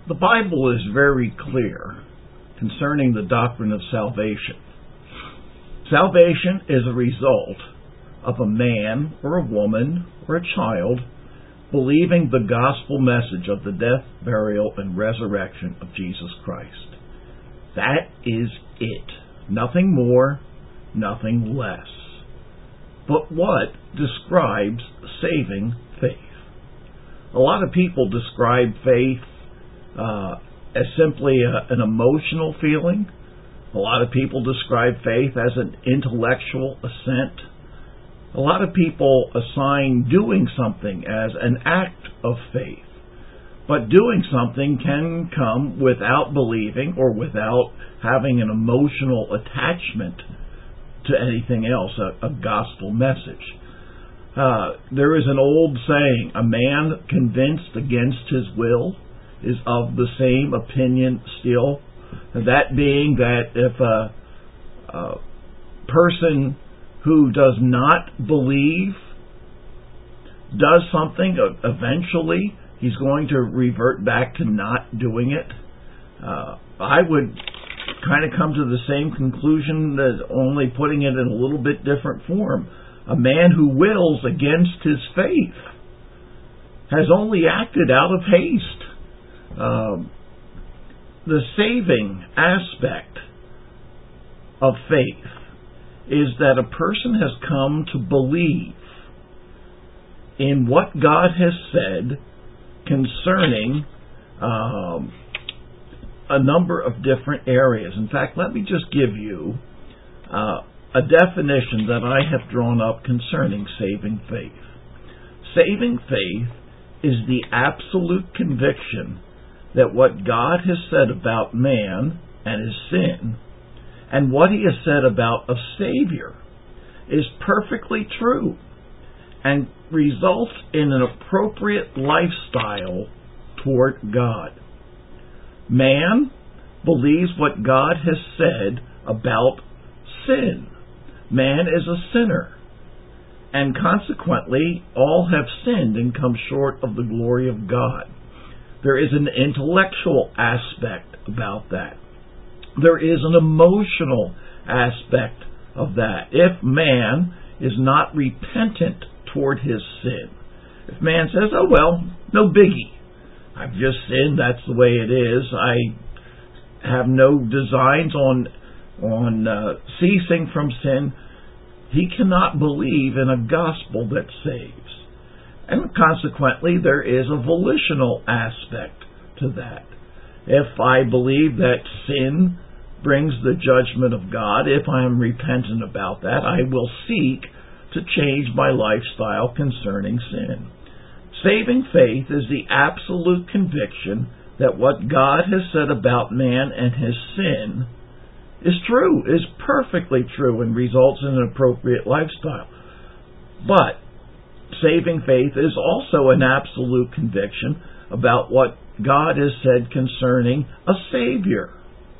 The Bible is very clear concerning the doctrine of salvation. Salvation is a result of a man or a woman or a child believing the gospel message of the death, burial, and resurrection of Jesus Christ. That is it. Nothing more, nothing less. But what describes saving faith? A lot of people describe faith as simply an emotional feeling. A lot of people describe faith as an intellectual assent. A lot of people assign doing something as an act of faith. But doing something can come without believing or without having an emotional attachment to anything else, a gospel message. There is an old saying, a man convinced against his will is of the same opinion still. That being that if a person who does not believe does something, eventually he's going to revert back to not doing it. I would kind of come to the same conclusion, that only putting it in a little bit different form. A man who wills against his faith has only acted out of haste. The saving aspect of faith is that a person has come to believe in what God has said concerning a number of different areas. In fact, let me just give you a definition that I have drawn up concerning saving faith. Saving faith is the absolute conviction that what God has said about man and his sin, and what he has said about a Savior, is perfectly true and results in an appropriate lifestyle toward God. Man believes what God has said about sin. Man is a sinner, and consequently all have sinned and come short of the glory of God. There is an intellectual aspect about that. There is an emotional aspect of that. If man is not repentant toward his sin, if man says, oh well, no biggie, I've just sinned, that's the way it is, I have no designs on ceasing from sin, he cannot believe in a gospel that saves. And consequently, there is a volitional aspect to that. If I believe that sin brings the judgment of God, if I am repentant about that, I will seek to change my lifestyle concerning sin. Saving faith is the absolute conviction that what God has said about man and his sin is true, is perfectly true, and results in an appropriate lifestyle. But saving faith is also an absolute conviction about what God has said concerning a Savior.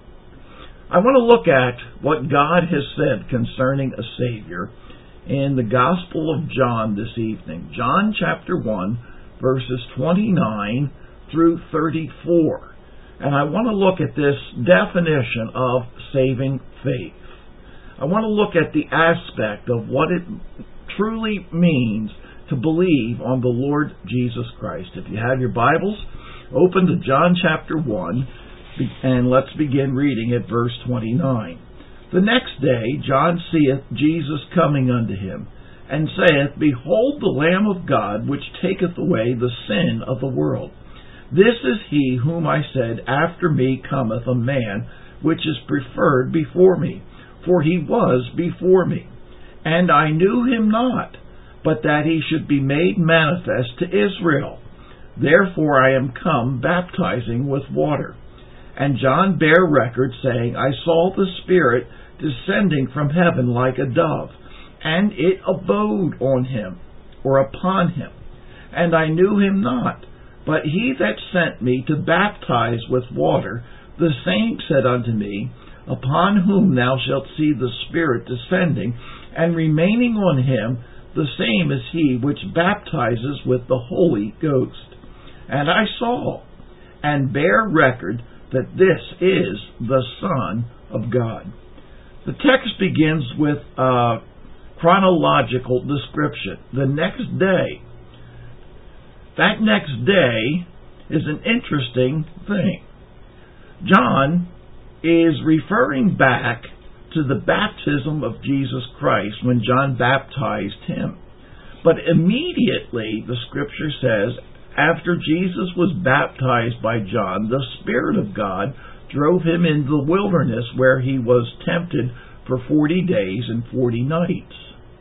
I want to look at what God has said concerning a Savior in the Gospel of John this evening. John chapter 1, verses 29 through 34. And I want to look at this definition of saving faith. I want to look at the aspect of what it truly means to believe on the Lord Jesus Christ. If you have your Bibles, open to John chapter 1, and let's begin reading at verse 29. The next day John seeth Jesus coming unto him, and saith, Behold the Lamb of God, which taketh away the sin of the world. This is he whom I said, After me cometh a man, which is preferred before me, for he was before me. And I knew him not, but that he should be made manifest to Israel. Therefore I am come baptizing with water. And John bare record, saying, I saw the Spirit descending from heaven like a dove, and it abode on him, or upon him. And I knew him not, but he that sent me to baptize with water, the same said unto me, Upon whom thou shalt see the Spirit descending, and remaining on him, the same is he which baptizes with the Holy Ghost. And I saw, and bear record that this is the Son of God. The text begins with a chronological description. The next day. That next day is an interesting thing. John is referring back to the baptism of Jesus Christ when John baptized him. But immediately, the Scripture says, after Jesus was baptized by John, the Spirit of God drove him into the wilderness where he was tempted for 40 days and 40 nights.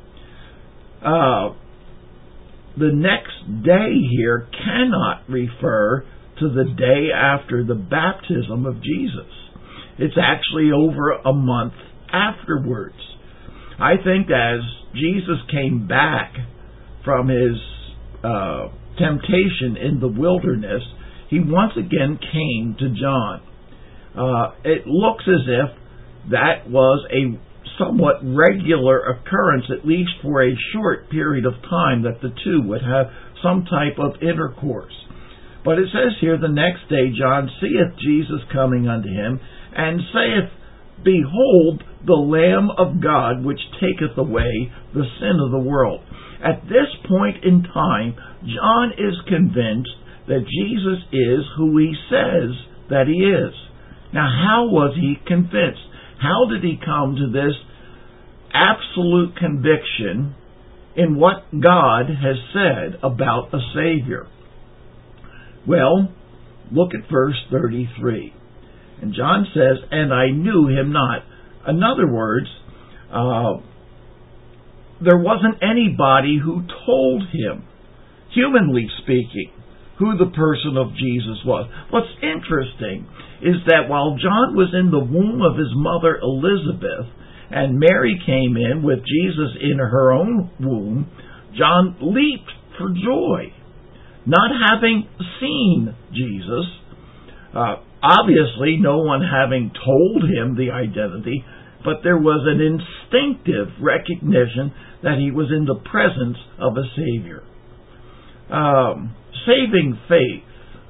The next day here cannot refer to the day after the baptism of Jesus. It's actually over a month afterwards. I think as Jesus came back from his temptation in the wilderness, he once again came to John. It looks as if that was a somewhat regular occurrence, at least for a short period of time, that the two would have some type of intercourse. But it says here, the next day John seeth Jesus coming unto him, and saith, Behold, the Lamb of God, which taketh away the sin of the world. At this point in time, John is convinced that Jesus is who he says that he is. Now, how was he convinced? How did he come to this absolute conviction in what God has said about a Savior? Well, look at verse 33. And John says, And I knew him not. In other words, there wasn't anybody who told him, humanly speaking, who the person of Jesus was. What's interesting is that while John was in the womb of his mother Elizabeth, and Mary came in with Jesus in her own womb, John leaped for joy, not having seen Jesus, obviously no one having told him the identity, but there was an instinctive recognition that he was in the presence of a Savior. Saving faith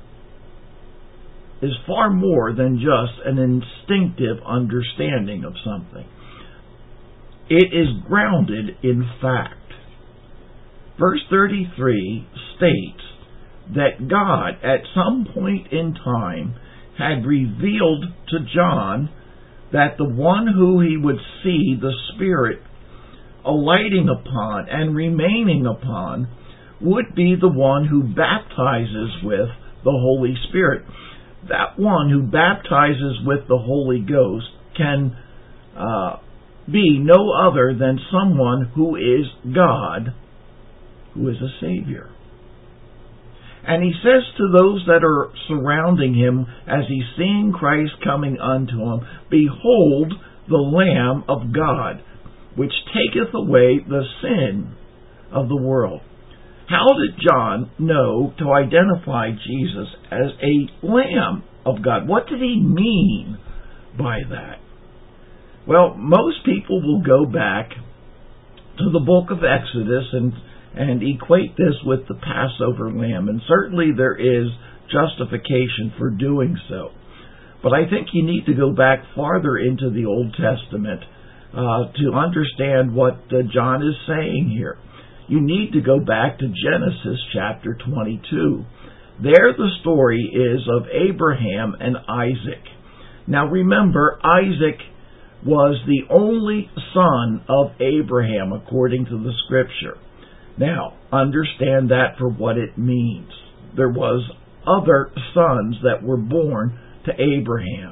is far more than just an instinctive understanding of something. It is grounded in fact. Verse 33 states that God, at some point in time, had revealed to John that the one who he would see the Spirit alighting upon and remaining upon would be the one who baptizes with the Holy Spirit. That one who baptizes with the Holy Ghost can be no other than someone who is God, who is a Savior. And he says to those that are surrounding him as he's seeing Christ coming unto him, Behold the Lamb of God, which taketh away the sin of the world. How did John know to identify Jesus as a Lamb of God? What did he mean by that? Well, most people will go back to the book of Exodus and equate this with the Passover lamb, and certainly there is justification for doing so. But I think you need to go back farther into the Old Testament to understand what John is saying here. You need to go back to Genesis chapter 22. There the story is of Abraham and Isaac. Now remember, Isaac was the only son of Abraham according to the Scripture. Now, understand that for what it means. There was other sons that were born to Abraham.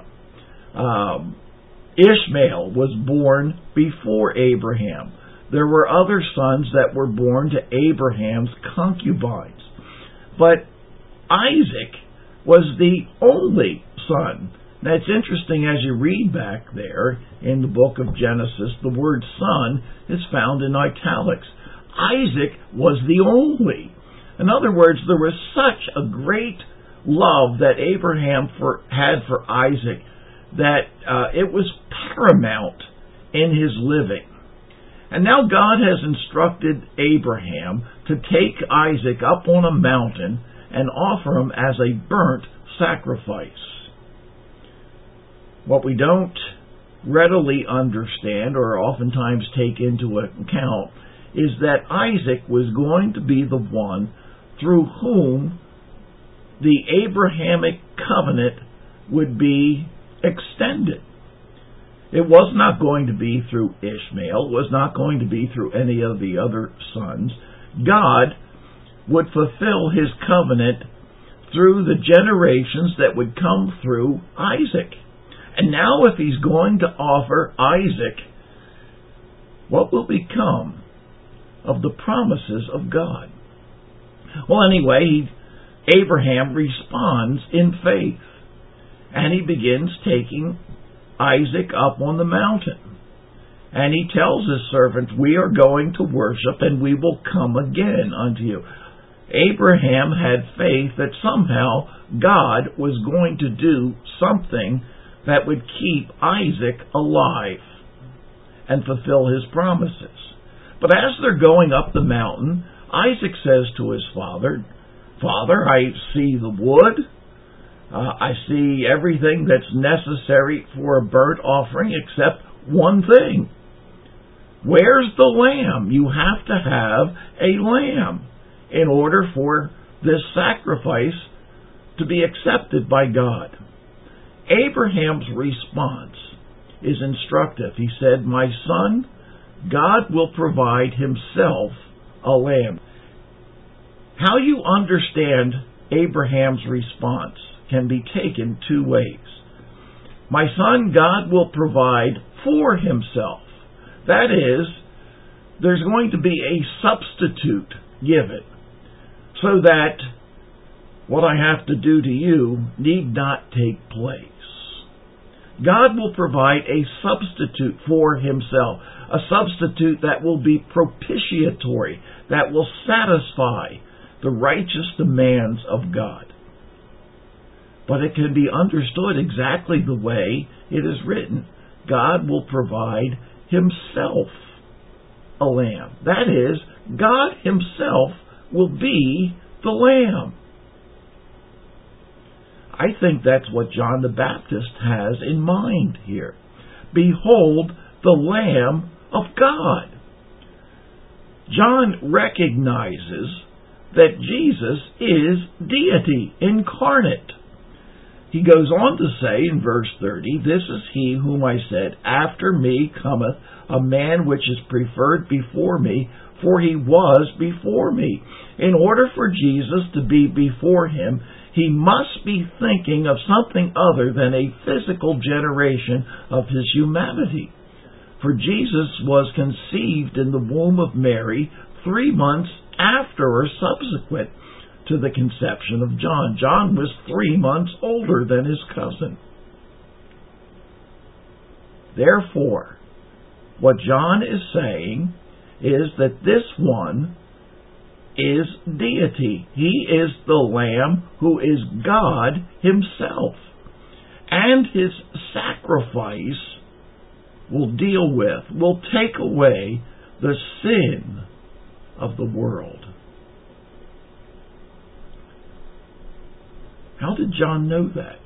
Ishmael was born before Abraham. There were other sons that were born to Abraham's concubines. But Isaac was the only son. Now it's interesting, as you read back there in the book of Genesis, the word son is found in italics. Isaac was the only. In other words, there was such a great love that Abraham had for Isaac that it was paramount in his living. And now God has instructed Abraham to take Isaac up on a mountain and offer him as a burnt sacrifice. What we don't readily understand or oftentimes take into account is that Isaac was going to be the one through whom the Abrahamic covenant would be extended. It was not going to be through Ishmael. It was not going to be through any of the other sons. God would fulfill his covenant through the generations that would come through Isaac. And now if he's going to offer Isaac, what will become of the promises of God? Well, anyway, Abraham responds in faith, and he begins taking Isaac up on the mountain. And he tells his servant, we are going to worship, and we will come again unto you. Abraham had faith that somehow God was going to do something that would keep Isaac alive and fulfill his promises. But as they're going up the mountain, Isaac says to his father, Father, I see the wood. I see everything that's necessary for a burnt offering except one thing. Where's the lamb? You have to have a lamb in order for this sacrifice to be accepted by God. Abraham's response is instructive. He said, my son, God will provide himself a lamb. How you understand Abraham's response can be taken two ways. My son, God will provide for himself. That is, there's going to be a substitute given so that what I have to do to you need not take place. God will provide a substitute for himself, a substitute that will be propitiatory, that will satisfy the righteous demands of God. But it can be understood exactly the way it is written. God will provide himself a lamb. That is, God himself will be the lamb. I think that's what John the Baptist has in mind here. Behold, the Lamb of God. John recognizes that Jesus is deity incarnate. He goes on to say in verse 30, this is he whom I said, after me cometh a man which is preferred before me, for he was before me. In order for Jesus to be before him, he must be thinking of something other than a physical generation of his humanity. For Jesus was conceived in the womb of Mary 3 months after or subsequent to the conception of John. John was 3 months older than his cousin. Therefore, what John is saying is that this one is deity. He is the Lamb who is God himself. And his sacrifice will take away the sin of the world. How did John know that?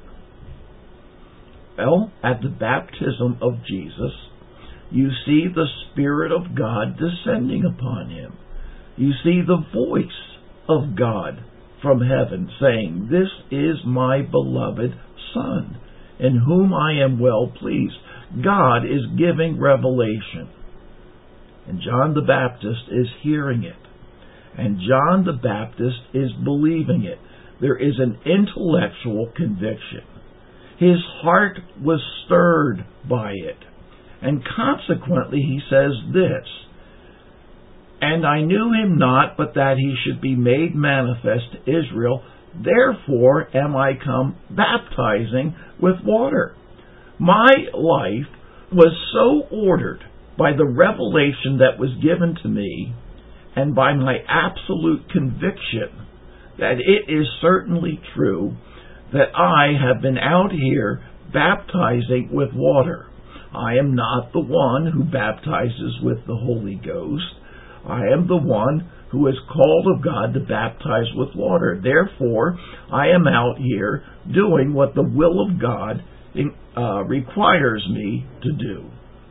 Well, at the baptism of Jesus, you see the Spirit of God descending upon him. You see the voice of God from heaven saying, this is my beloved Son, in whom I am well pleased. God is giving revelation. And John the Baptist is hearing it. And John the Baptist is believing it. There is an intellectual conviction. His heart was stirred by it. And consequently he says this, and I knew him not, but that he should be made manifest to Israel. Therefore am I come baptizing with water. My life was so ordered by the revelation that was given to me and by my absolute conviction that it is certainly true that I have been out here baptizing with water. I am not the one who baptizes with the Holy Ghost. I am the one who is called of God to baptize with water. Therefore, I am out here doing what the will of God requires me to do.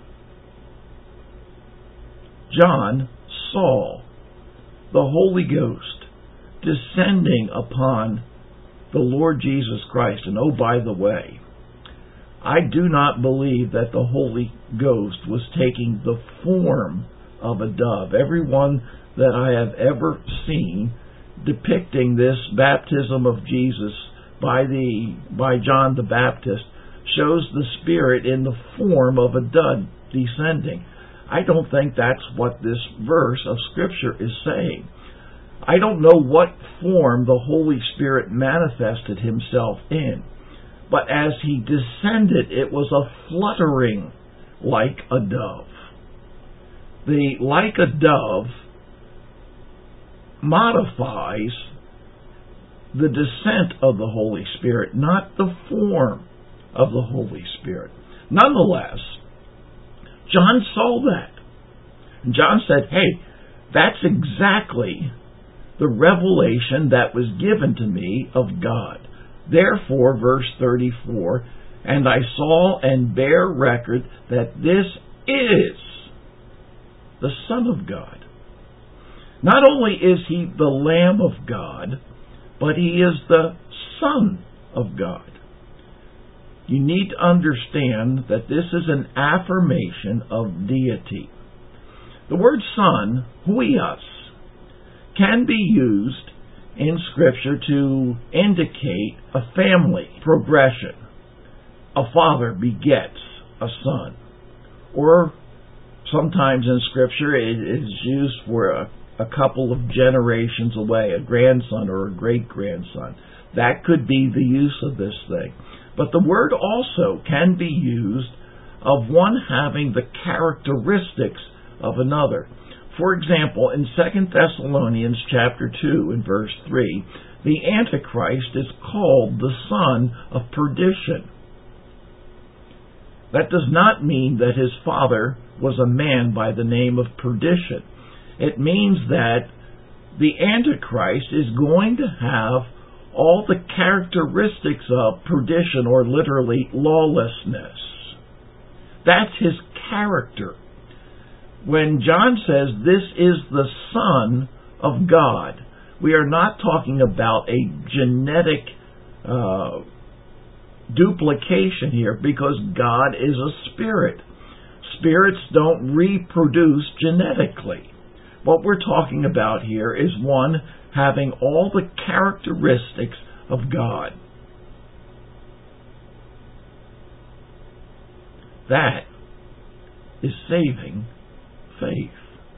John saw the Holy Ghost descending upon the Lord Jesus Christ. And oh, by the way, I do not believe that the Holy Ghost was taking the form of a dove. Everyone that I have ever seen depicting this baptism of Jesus by John the Baptist shows the Spirit in the form of a dove descending. I don't think that's what this verse of Scripture is saying. I don't know what form the Holy Spirit manifested Himself in, but as He descended, it was a fluttering like a dove. The like a dove modifies the descent of the Holy Spirit, not the form of the Holy Spirit. Nonetheless, John saw that. And John said, hey, that's exactly the revelation that was given to me of God. Therefore, verse 34, and I saw and bear record that this is the Son of God. Not only is He the Lamb of God, but He is the Son of God. You need to understand that this is an affirmation of deity. The word Son, huios, can be used in Scripture to indicate a family progression. A father begets a son. Or sometimes in Scripture it is used for a couple of generations away, a grandson or a great-grandson. That could be the use of this thing. But the word also can be used of one having the characteristics of another. For example, in 2 Thessalonians chapter 2 and verse 3, the Antichrist is called the son of perdition. That does not mean that his father was a man by the name of perdition. It means that the Antichrist is going to have all the characteristics of perdition, or literally lawlessness. That's his character. When John says this is the Son of God, we are not talking about a genetic duplication here, because God is a spirit. Spirits don't reproduce genetically. What we're talking about here is one having all the characteristics of God. That is saving faith.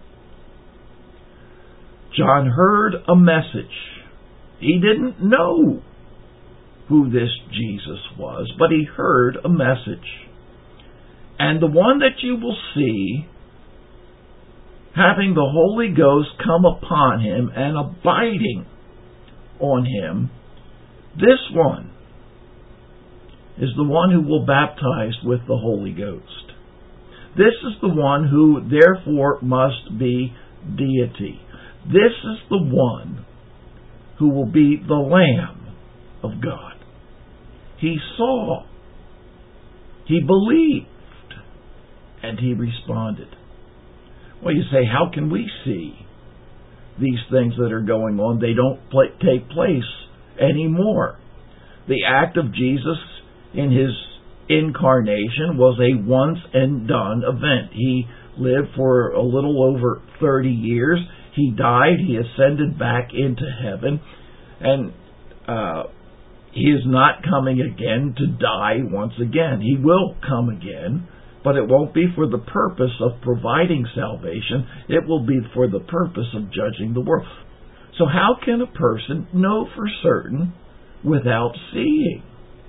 John heard a message. He didn't know who this Jesus was, but he heard a message. And the one that you will see having the Holy Ghost come upon him and abiding on him, this one is the one who will baptize with the Holy Ghost. This is the one who therefore must be deity. This is the one who will be the Lamb of God. He saw, he believed, and he responded. Well, you say, how can we see these things that are going on? They don't take place anymore. The act of Jesus in His incarnation was a once and done event. He lived for a little over 30 years. He died. He ascended back into heaven. And He is not coming again to die once again. He will come again, but it won't be for the purpose of providing salvation. It will be for the purpose of judging the world. So how can a person know for certain without seeing?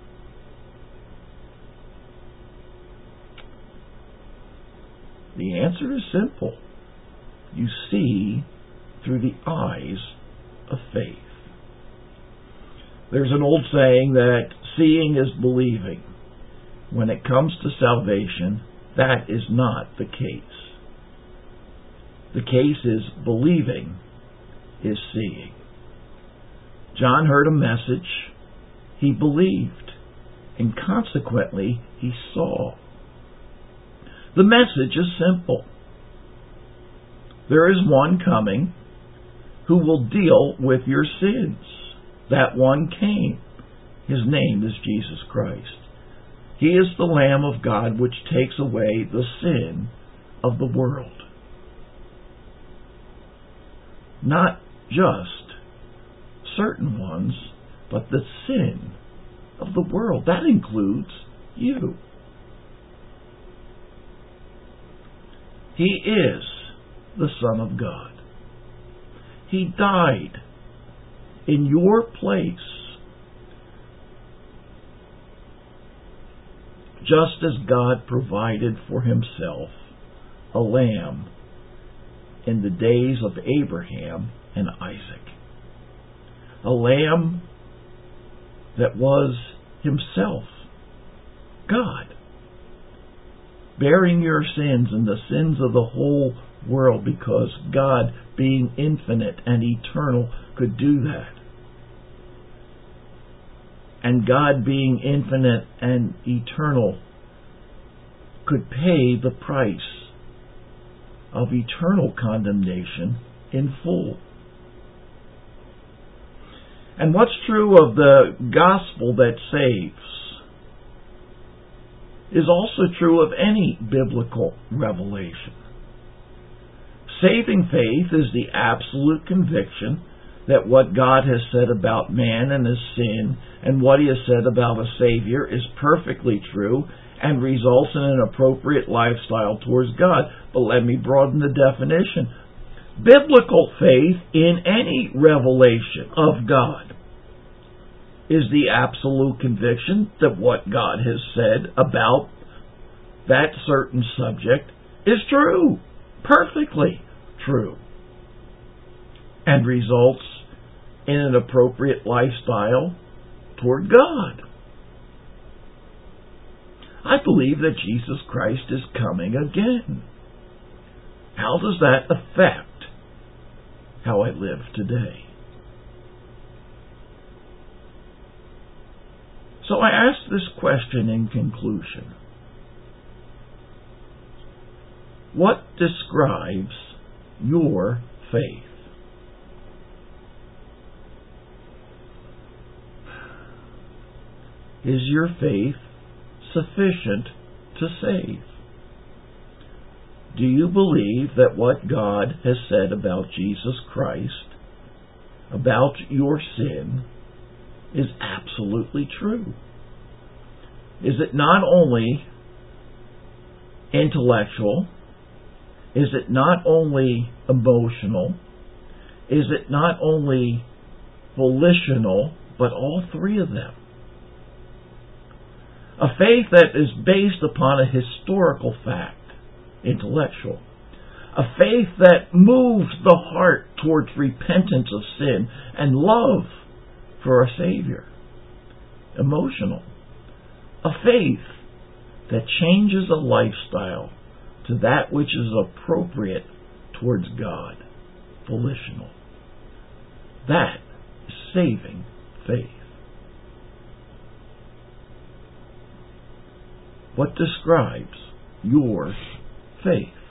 The answer is simple. You see through the eyes of faith. There's an old saying that seeing is believing. When it comes to salvation, that is not the case. The case is believing is seeing. John heard a message, he believed, and consequently he saw. The message is simple. There is one coming who will deal with your sins. That one came. His name is Jesus Christ. He is the Lamb of God which takes away the sin of the world. Not just certain ones, but the sin of the world. That includes you. He is the Son of God. He died in your place, just as God provided for Himself a lamb in the days of Abraham and Isaac. A lamb that was Himself God, bearing your sins and the sins of the whole world, because God, being infinite and eternal, could do that. And God, being infinite and eternal, could pay the price of eternal condemnation in full. And what's true of the gospel that saves is also true of any biblical revelation. Saving faith is the absolute conviction that what God has said about man and his sin and what He has said about a Savior is perfectly true and results in an appropriate lifestyle towards God. But let me broaden the definition. Biblical faith in any revelation of God is the absolute conviction that what God has said about that certain subject is true, perfectly true, and results in an appropriate lifestyle toward God. I believe that Jesus Christ is coming again. How does that affect how I live today? So I ask this question in conclusion. What describes your faith? Is your faith sufficient to save? Do you believe that what God has said about Jesus Christ, about your sin, is absolutely true? Is it not only intellectual? Is it not only emotional? Is it not only volitional, but all three of them? A faith that is based upon a historical fact, intellectual. A faith that moves the heart towards repentance of sin and love for a Savior, emotional. A faith that changes a lifestyle to that which is appropriate towards God, volitional. That is saving faith. What describes your faith?